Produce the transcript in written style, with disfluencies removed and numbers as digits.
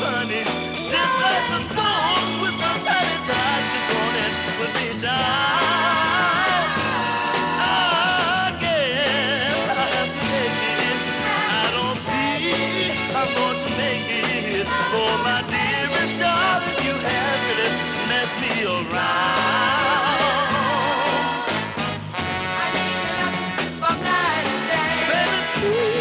honey. Just like the storm with the tiny tides is on it with me down. I guess I have to take it. I don't see I'm going to make it. Oh, my dearest darling, you have really messed me around. I need you for night and day. Baby,